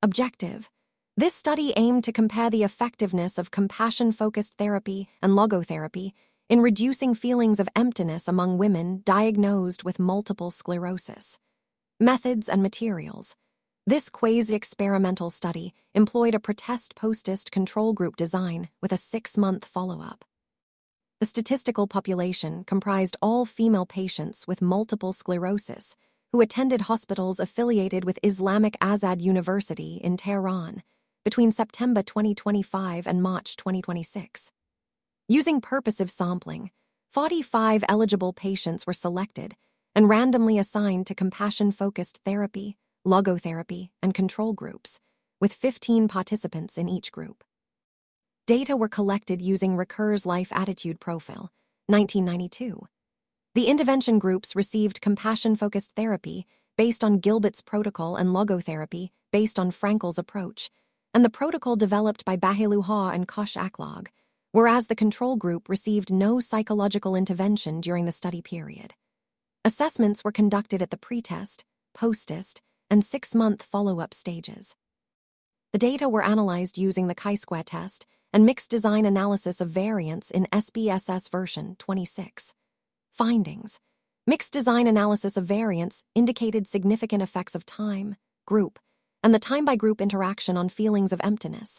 Objective. This study aimed to compare the effectiveness of compassion-focused therapy and logotherapy in reducing feelings of emptiness among women diagnosed with multiple sclerosis. Methods and materials. This quasi-experimental study employed a pretest-postest control group design with a 6-month follow-up. The statistical population comprised all female patients with multiple sclerosis who attended hospitals affiliated with Islamic Azad University in Tehran between September 2025 and March 2026. Using purposive sampling, 45 eligible patients were selected and randomly assigned to compassion-focused therapy, logotherapy, and control groups, with 15 participants in each group. Data were collected using Recur's Life Attitude Profile, 1992. The intervention groups received compassion-focused therapy based on Gilbert's protocol and logotherapy based on Frankel's approach, and the protocol developed by Baheluha and Kosh Aklag, whereas the control group received no psychological intervention during the study period. Assessments were conducted at the pretest, postest, and 6-month follow-up stages. The data were analyzed using the chi-square test and mixed design analysis of variance in SPSS version 26. Findings. Mixed design analysis of variance indicated significant effects of time, group, and the time-by-group interaction on feelings of emptiness,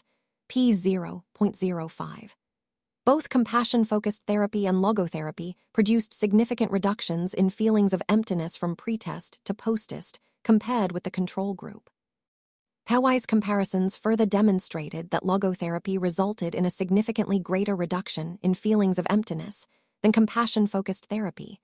p0.05. Both compassion-focused therapy and logotherapy produced significant reductions in feelings of emptiness from pretest to postest compared with the control group. Pairwise comparisons further demonstrated that logotherapy resulted in a significantly greater reduction in feelings of emptiness than compassion-focused therapy,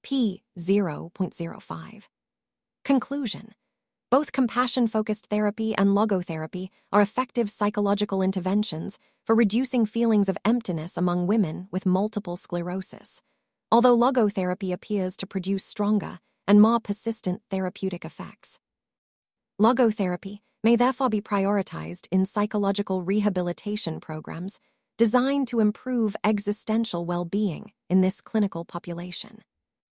p0.05. Conclusion. Both compassion-focused therapy and logotherapy are effective psychological interventions for reducing feelings of emptiness among women with multiple sclerosis, although logotherapy appears to produce stronger and more persistent therapeutic effects. Logotherapy may therefore be prioritized in psychological rehabilitation programs designed to improve existential well-being in this clinical population.